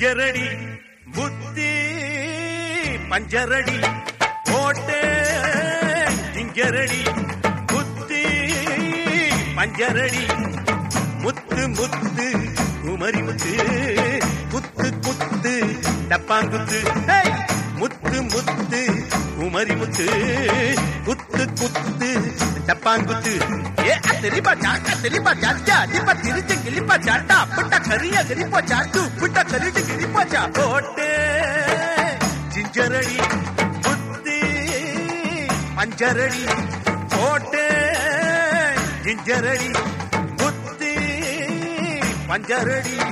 சிஞ்சரடி புத்தி பஞ்சரடி போட்டே சிஞ்சரடி புத்தி பஞ்சரடி முத்து முத்து குமரி முத்து குத்து குத்து டப்பாங்குத்து முத்து முத்து குமரி முத்து குத்து குத்து டப்பாங்குத்து ஏ அத்தரிப்பா சாட்டா தெரிப்பா சாட்டா அடிப்பா திரிச்சு கிளிப்பா சாட்டா அப்பட்டா கரியா கிளிப்பா சாட்டு உப்பிட்டா கரிட்டு கிளிப்பா சா போட்டே சிஞ்சரடி புத்தி பஞ்சரடி போட்டே சிஞ்சரடி புத்தி பஞ்சரடி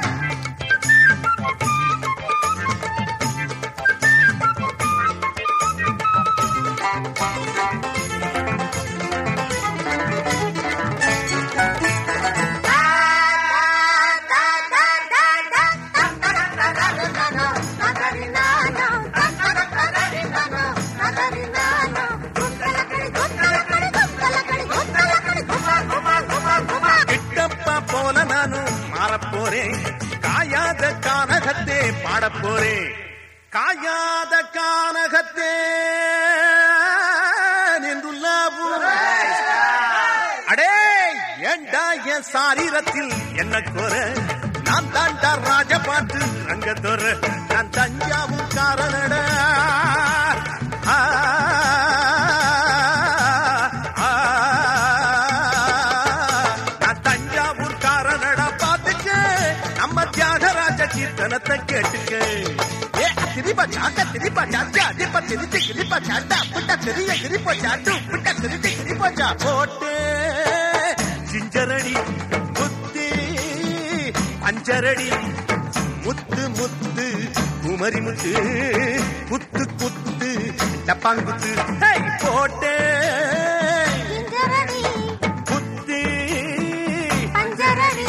காயாத கானகத்தே பாடப்போரே காயாத கானகத்தே நின்றுள்ளாவு அடே ஏண்டா என் சாரீரத்தில் என்ன கோர நான் தாண்டா ராஜ பாட்டு ரங்கத்தோர நான் தஞ்சாவூர் காரனட கீர்த்தனத்தை கேட்டுக்க திரிப்பா சாட்டா திரிப்பா சாட்டா அதிப்பா திரிச்சு கிளிப்பா சாட்டா புட்டா தெரிய கிரிப்பா சாட்டு புட்டா திரிச்சு கிளிப்பா சா போட்டு சிஞ்சரடி புத்தி பஞ்சரடி முத்து முத்து குமரி முத்து குத்து குத்து டப்பாங்குத்து போட்டு புத்தி பஞ்சரடி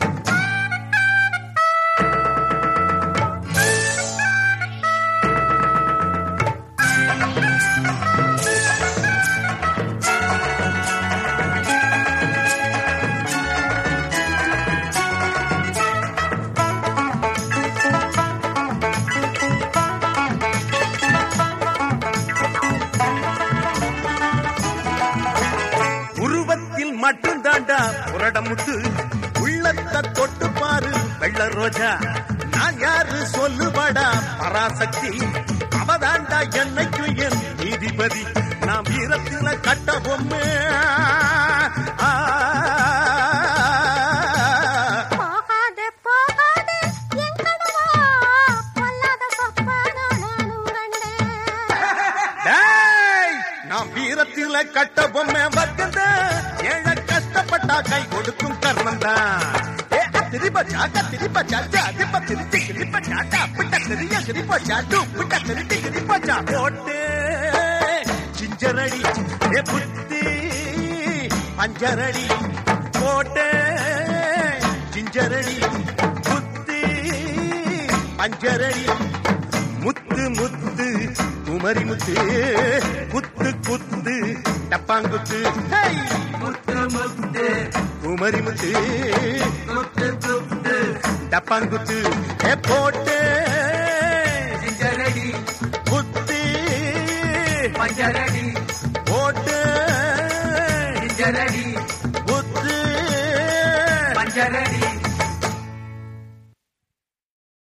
மட்டும் தாண்டா புரடமுத்து உள்ளத்தை தொட்டு பாரு வெள்ள ரோஜா நான் யாரு சொல்லுவாடா பராசக்தி அவதாண்டா என்னைக்கு என் நீதிபதி நான் வீரத்தில கட்ட பொம்மை நான் வீரத்தில கட்ட பொம்மை வர்க்கந்த ஏழ கஷ்டப்பட்டா கை கொடுக்கும் கர்ணந்தான் திரிப்பா சாட்டா திரிப்பா சாட்டா அதிப்பா திரிச்சு கிளிப்பா சாட்டா அப்பட்டா தெரிய கிளிப்பா சாட்டு உப்பிட்டா திரிச்சு கிளிப்பா சா போட்டு சிஞ்சரடி புத்தி பஞ்சரடி போட்டு சிஞ்சரடி புத்தி பஞ்சரடி முத்து முத்து குமரி முத்து குத்து குத்து டப்பாங்குத்து முத்து முத்து குமரி முத்து குத்து குத்து டப்பாங்குத்து போட்டு சிஞ்சரடி புத்தி பஞ்சரடி போட்டு சிஞ்சரடி புத்தி பஞ்சரடி